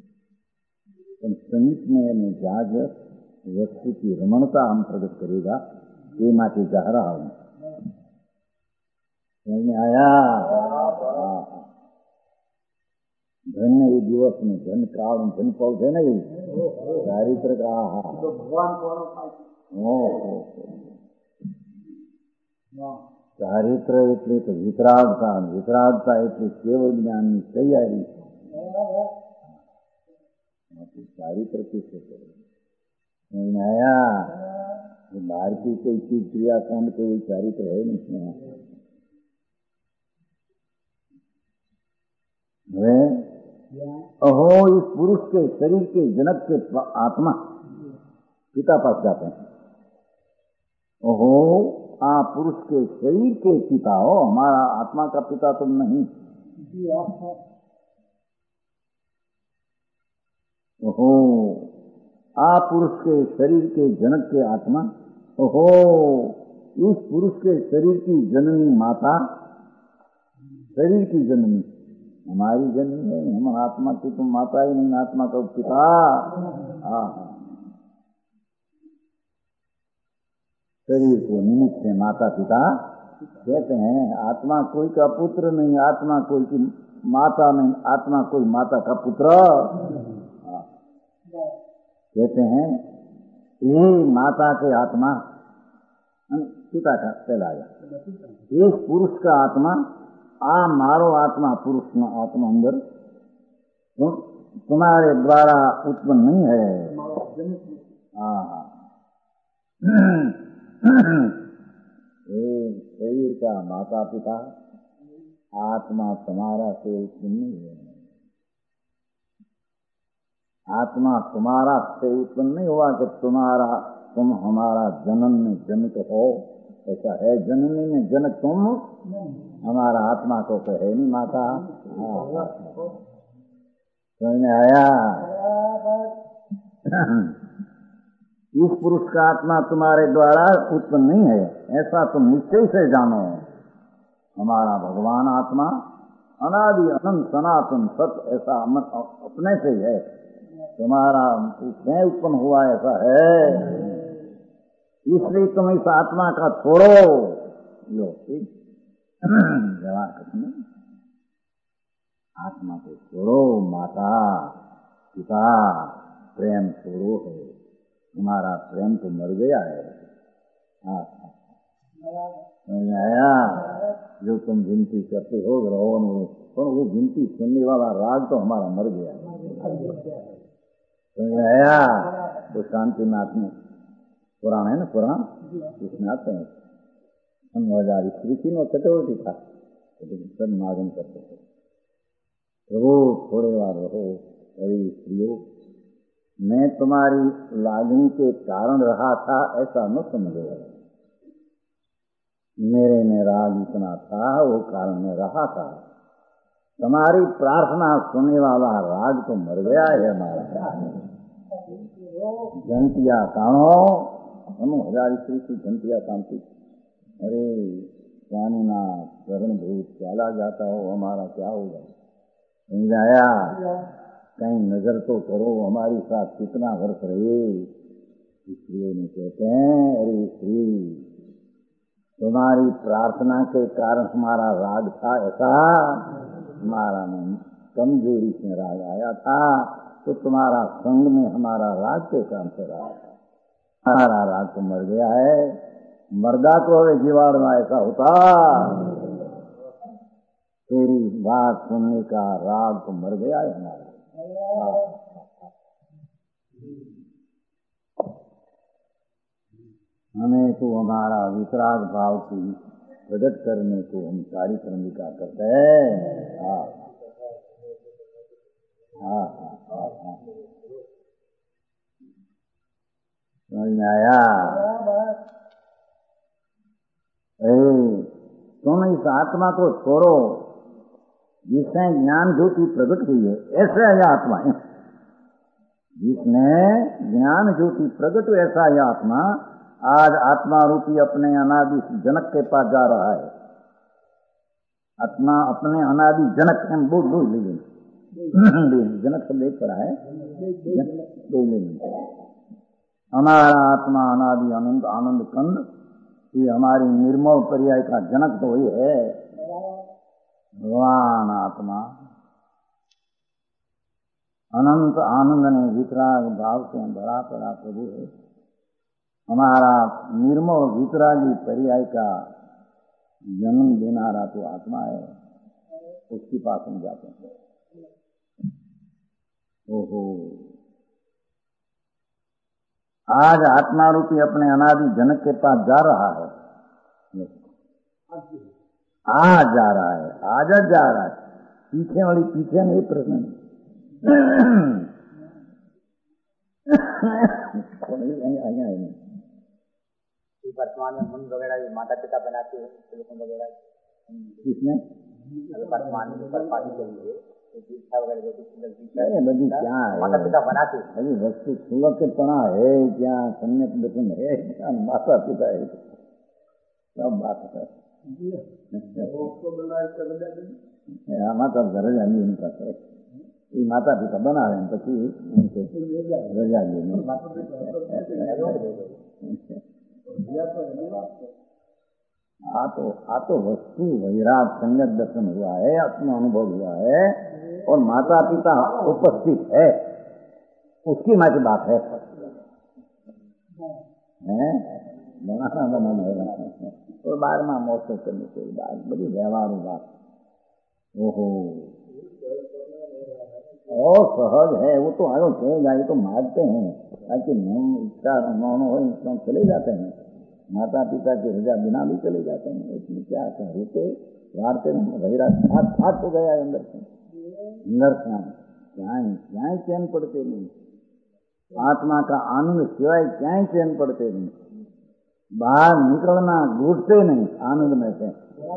[SPEAKER 3] समीप में जाग वस्तु की रमणता हम प्रकट करेगा, ये माटे जा रहा हूं। समझ में आया? धन ये दिवस में धन काल धन पौधे ना, ये चारित्र का चारित्र એટલે તો વિતરાગતા, વિતરાગતા એટલે કેવળ જ્ઞાનની તૈયારી। चारित्र किससे करे? समझ में आया? बाहर की कोई चीज क्रियाकांड कोई चारित्र है नहीं है। अहो, इस पुरुष के शरीर के जनक के आत्मा पिता पास जाते हैं। ओहो, आ पुरुष के शरीर के पिता हो, हमारा आत्मा का पिता तुम नहीं। ओहो, आ पुरुष के शरीर के जनक के आत्मा। ओहो, इस पुरुष के शरीर की जननी माता, शरीर की जननी हमारी जननी है, हम आत्मा की तुम माता ही नहीं, आत्मा का पिता। हाँ, शरीर को निमित्त से माता पिता कहते हैं। आत्मा कोई का पुत्र नहीं, आत्मा कोई की माता नहीं, आत्मा कोई माता का पुत्र कहते हैं। ये माता के आत्मा पिता का कहलाया। इस पुरुष का आत्मा आ मारो आत्मा पुरुष में आत्मा अंदर तो तुम्हारे द्वारा उत्पन्न नहीं है। शरीर का माता पिता आत्मा तुम्हारा से उत्पन्न नहीं है। आत्मा तुम्हारा से उत्पन्न नहीं हुआ कि तुम्हारा तुम हमारा जनन में जनक हो, ऐसा है। जननी में जनक तुम हमारा आत्मा को तो है नहीं माता। समझ में आया? इस पुरुष का आत्मा तुम्हारे द्वारा उत्पन्न नहीं है, ऐसा तुम निश्चय से जानो। हमारा भगवान आत्मा अनादि अनंत सनातन सत्य ऐसा अपने से ही है, तुम्हारा उसमें उत्पन्न हुआ ऐसा है। इसलिए तुम इस आत्मा का छोड़ो। लो जवाब आत्मा को छोड़ो, माता पिता प्रेम छोड़ो है। तुम्हारा प्रेम तो मर गया है। समझ आया? जो तुम गिनती करते हो रहो तो वो गिनती सुनने वाला राग तो हमारा मर गया है। समझ आया? तो शांतिनाथ में पुराण है ना, पुराण इसमें आते हैं हम हजार स्त्री थी नो चतुर्थी था सब मागन करते थे। प्रभु थोड़े बार रहो अरे स्त्रियों, मैं तुम्हारी लागनी के कारण रहा था ऐसा न समझो। मेरे में राग इतना था वो कारण में रहा था। तुम्हारी प्रार्थना सुनने वाला राग तो मर गया है हमारा। घंटिया कानो हम हजार स्त्री की घंटिया कांति। अरे स्वामीनाथ शरण भूत चला जाता हो हमारा क्या होगा? समझाया? कहीं नजर तो करो हमारे साथ कितना वर्ष रहे। इसलिए नहीं कहते हैं अरे स्त्री तुम्हारी प्रार्थना के कारण हमारा राग था ऐसा। हमारा मन कमजोरी से राग आया था तो तुम्हारा संग में हमारा राग के काम से रहा था। हमारा राग तो मर गया है। मर्दा को हमें जीवाड़ में ऐसा होता। तेरी बात सुनने का राग तो मर गया है हमारा। हमें तो हमारा वितराग भाव की प्रकट करने को हम सारी क्रमिका करते हैं। हाँ हाँ हाँ हाँ समझ में आया? तुम इस आत्मा को छोड़ो जिसने ज्ञान ज्योति प्रकट हुई है, ऐसा यह आत्मा है। जिसने ज्ञान ज्योति प्रकट हुई ऐसा यह आत्मा आज आत्मा रूपी अपने अनादि जनक के पास जा रहा है। आत्मा अपने अनादि जनक हम बोल दो लेंगे जनक सब देख पड़ा है दो लेंगे। हमारा आत्मा अनादि अनंत आनंद कंद ये हमारी निर्मल पर्याय का जनक तो ही है भगवान आत्मा। अनंत आनंद ने वितराग भाव से भरा पड़ा प्रभु है। हमारा निर्मल वितरागी पर्याय का जन्म देनारा तो आत्मा है, उसके पास हम जाते हैं। ओहो आज आत्मा रूपी अपने अनादि जनक के पास जा रहा है। आज जा रहा है, आज जा रहा है। पीछे वाली पीछे नहीं प्रश्न
[SPEAKER 1] वर्तमान में मन वगैरह माता पिता बनाते हैं वगैरह
[SPEAKER 3] किसने
[SPEAKER 1] वर्तमान में पार्टी के लिए दीक्षा वगैरह
[SPEAKER 3] बदी क्या है
[SPEAKER 1] माता पिता बनाते
[SPEAKER 3] अभी वस्तु सुलभ के पड़ा है क्या सम्यक दर्शन है क्या माता पिता है सब बात है माता रजा नहीं उनका है ये माता पिता बना रहे हैं पति उनसे रजा लेने आ तो आ तो वस्तु वैराग संगत दर्शन हुआ है, आत्मा अनुभव हुआ है और माता पिता उपस्थित है, उसकी माँ की बात है। है बनाना बनाना और बार में मौसम करने के बाद बड़ी व्यवहार बात। ओहो और सहज है वो तो आगे कहेगा, ये तो मारते हैं ताकि मन इच्छा मौन हो इसमें चले जाते हैं, माता पिता के हृदय बिना भी चले जाते हैं। इसमें क्या कहते वारते भैरा फाट फाट हो गया अंदर से, अंदर से क्या क्या चैन पड़ते नहीं, आत्मा का आनंद सिवाय क्या चैन पड़ते नहीं, बाहर निकलना घूटते नहीं आनंद में से।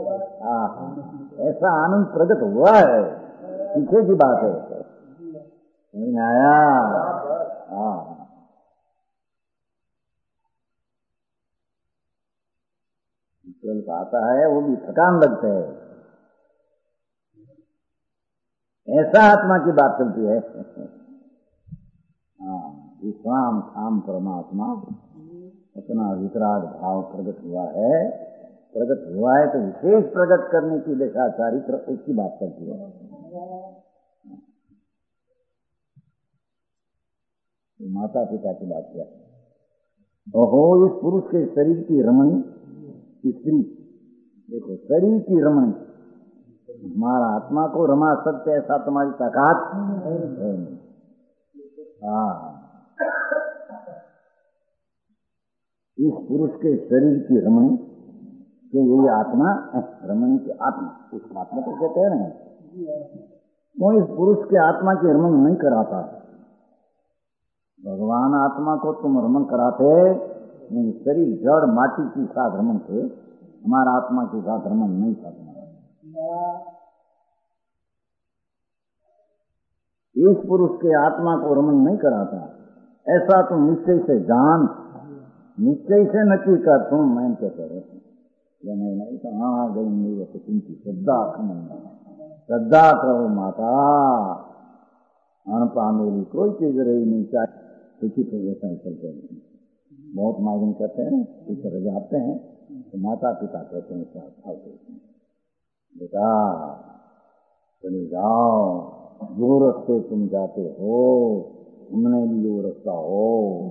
[SPEAKER 3] ऐसा आनंद प्रकट हुआ है, पीछे की बात है, नहीं आया। हाँ चल आता है वो भी थकान लगता है, ऐसा आत्मा की बात चलती है। हाँ विश्राम धाम परमात्मा अपना वितराग भाव प्रकट हुआ है, प्रकट हुआ है तो विशेष प्रकट करने की दशा चारित्र उसकी बात करती है। माता पिता की बात किया। ओहो इस पुरुष के शरीर की रमणी स्त्री, देखो शरीर की रमणी, हमारा आत्मा को रमा सकते ऐसा तुम्हारी ताकत है। हाँ इस पुरुष के शरीर की रमणी तो यही आत्मा रमणी की आत्मा, उस आत्मा को कहते हैं। वो इस पुरुष के आत्मा की रमण नहीं कराता, भगवान आत्मा को तुम रमण कराते नहीं, शरीर जड़ माटी के साथ रमण थे, हमारा आत्मा के साथ रमण नहीं था तुम्हारा। इस पुरुष के आत्मा को रमण नहीं कराता, ऐसा तुम निश्चय से जान, निश्चय से नक्की कर तुम। मैं क्या कह रहे नहीं नहीं तो हाँ गई मेरी तुमकी श्रद्धा खमन, श्रद्धा करो माता, अनपा मेरी कोई चीज रही नहीं चाहिए, सुखी तो जैसा चलते हैं। बहुत मार्गन करते हैं पीछे रजाते हैं तो माता पिता कहते हैं बेटा चले जाओ, जो रास्ते तुम जाते हो हमने भी वो रास्ता हो।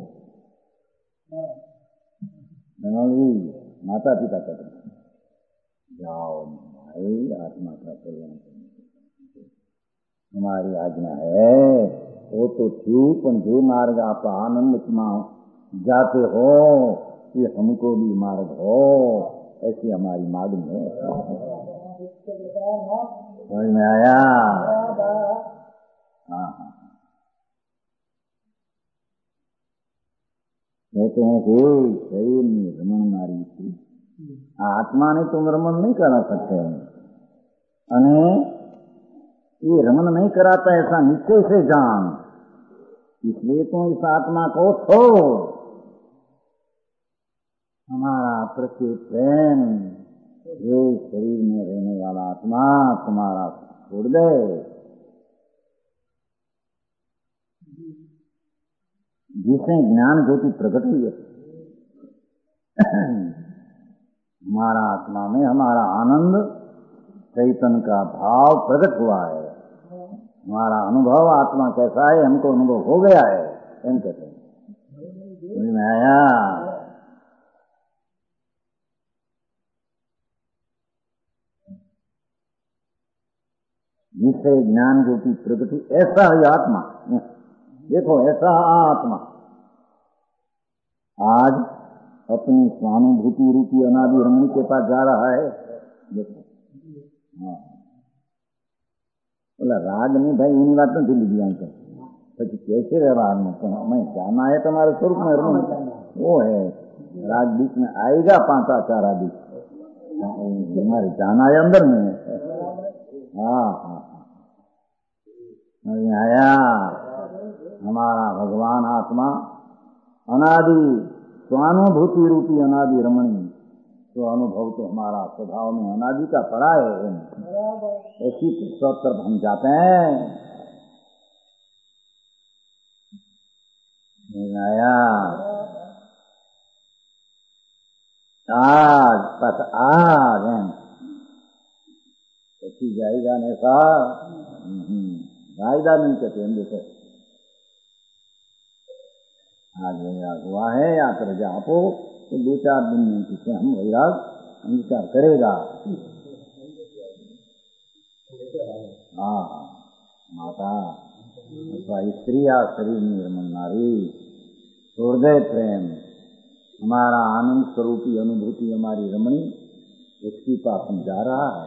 [SPEAKER 3] जी माता पिता कहते हैं जाओ भाई आत्मा का कल्याण करने, हमारी आज्ञा है वो तो ठीक, पर जो मार्ग आप आनंद में जाते हो ये हमको भी मार्ग हो, ऐसी हमारी मार्ग में समझ में आया। हाँ हाँ कहते हैं कि शरीर में रमण नारी थी, आत्मा ने तुम रमण नहीं करा सकते, अने ये रमन नहीं कराता ऐसा निश्चय से जान, इसलिए तुम इस आत्मा को छोड़, हमारा प्रति प्रेम ये शरीर में रहने वाला आत्मा तुम्हारा छोड़ दे। जिसे ज्ञान ज्योति प्रकट हुई है, हमारा आत्मा में हमारा आनंद चैतन्य का भाव प्रकट हुआ है, हमारा अनुभव आत्मा कैसा है हमको अनुभव हो गया है, एम कहते हैं। समझ में आया। जिससे ज्ञान ज्योति प्रकट हुई, ऐसा है आत्मा, देखो ऐसा आत्मा आज अपनी स्वानुभूति रूपी अनादि रमणी के पास जा रहा है। देखो हाँ बोला राग नहीं भाई इन बात में दिल्ली दिया પછી कैसे व्यवहार में तो हमें जाना है तुम्हारे स्वरूप में रमण, वो है राग बीच में आएगा, पांचा चारा बीच हमारे जाना है अंदर में। हाँ हाँ नहीं आया। हमारा भगवान आत्मा अनादि स्वानुभूति रूपी अनादि रमणी, तो अनुभव तो हमारा स्वभाव में अनादि का पड़ा है, ऐसी सब तरफ हम जाते हैं। आया आज बस आज ऐसी जाएगा ने सा फायदा नहीं कहते हम। देखो आज वैराग हुआ है या प्रजा आपो तो दो चार दिन में पीछे हम वैराग अंगीकार करेगा। हाँ माता अथवा स्त्री या शरीर निर्मल नारी हृदय प्रेम हमारा आनंद स्वरूपी अनुभूति हमारी रमणी उसकी पास हम जा रहा है।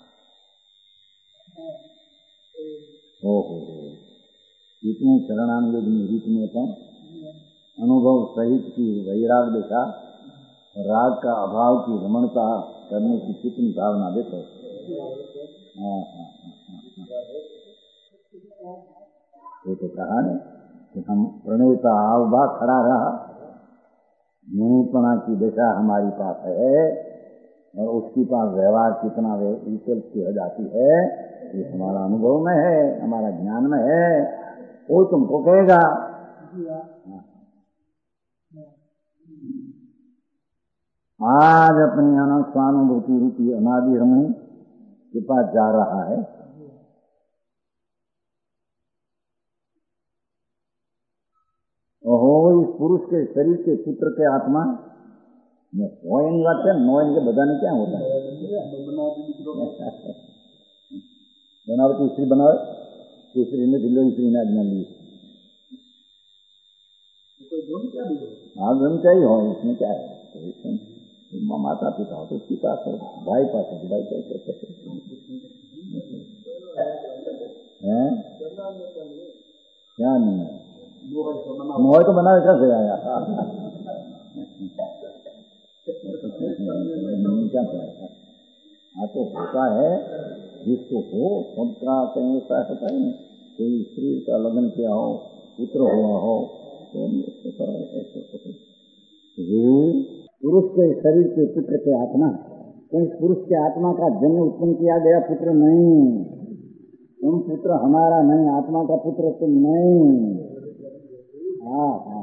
[SPEAKER 3] हो हो इतने चरणानुयोगी रीत में तो अनुभव सहित की वैराग देखा राग का अभाव की रमणता करने की कितनी भावना देखो। हाँ हाँ वो तो कहा है कि हम प्रणेता आवभा खड़ा रहा मुनिपना की दशा हमारी पास है और उसके पास व्यवहार कितना विकल्प की हो जाती है ये हमारा अनुभव में है हमारा ज्ञान में है वो तुमको कहेगा। आज अपनी अनंत स्वानुभूति रूपी अनादि रमणी के पास जा रहा है। ओहो इस पुरुष के शरीर के पुत्र के आत्मा नोएन बात है नोएन के बधाने क्या होता है बनावटी स्त्री बनावे स्त्री में दिलो स्त्री ने आज्ञा ली हाँ ब्रह्मचारी हो इसमें क्या है माता पिता हो तो उसकी पास है भाई पास है भाई कैसे है क्या नहीं है मोह तो बना कैसे आया क्या हाँ तो होता है जिसको हो सबका कहीं ऐसा होता है कोई स्त्री का लगन किया हो पुत्र हुआ हो तो पुरुष के शरीर के पुत्र के आत्मा तो इस पुरुष के आत्मा का जन्म उत्पन्न किया गया पुत्र नहीं तुम पुत्र हमारा नहीं आत्मा का पुत्र तुम नहीं। हाँ हाँ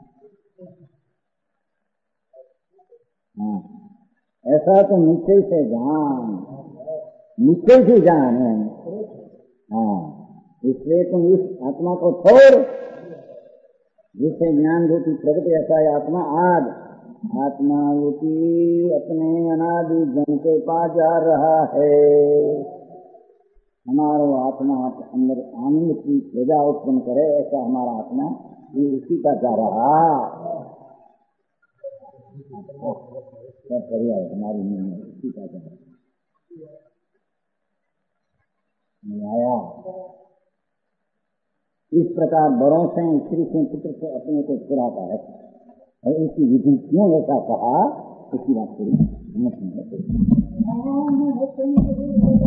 [SPEAKER 3] हाँ ऐसा तो निश्चय से जान निश्चय से जान है। हाँ इसलिए तुम इस आत्मा को छोड़ जिससे ज्ञान रूपी प्रगति ऐसा है आत्मा आज आत्मा रूपी अपने अनादि जन के पास जा रहा है। हमारा आत्मा अंदर आनंद की प्रजा उत्पन्न करे ऐसा हमारा आत्मा ये उसी का जा रहा क्या करिए हमारी उसी का जा रहा आया। इस प्रकार बड़ों से स्त्री से पुत्र से अपने को चुराता है और इसकी विधि क्यों ऐसा कहा इसकी बात करी।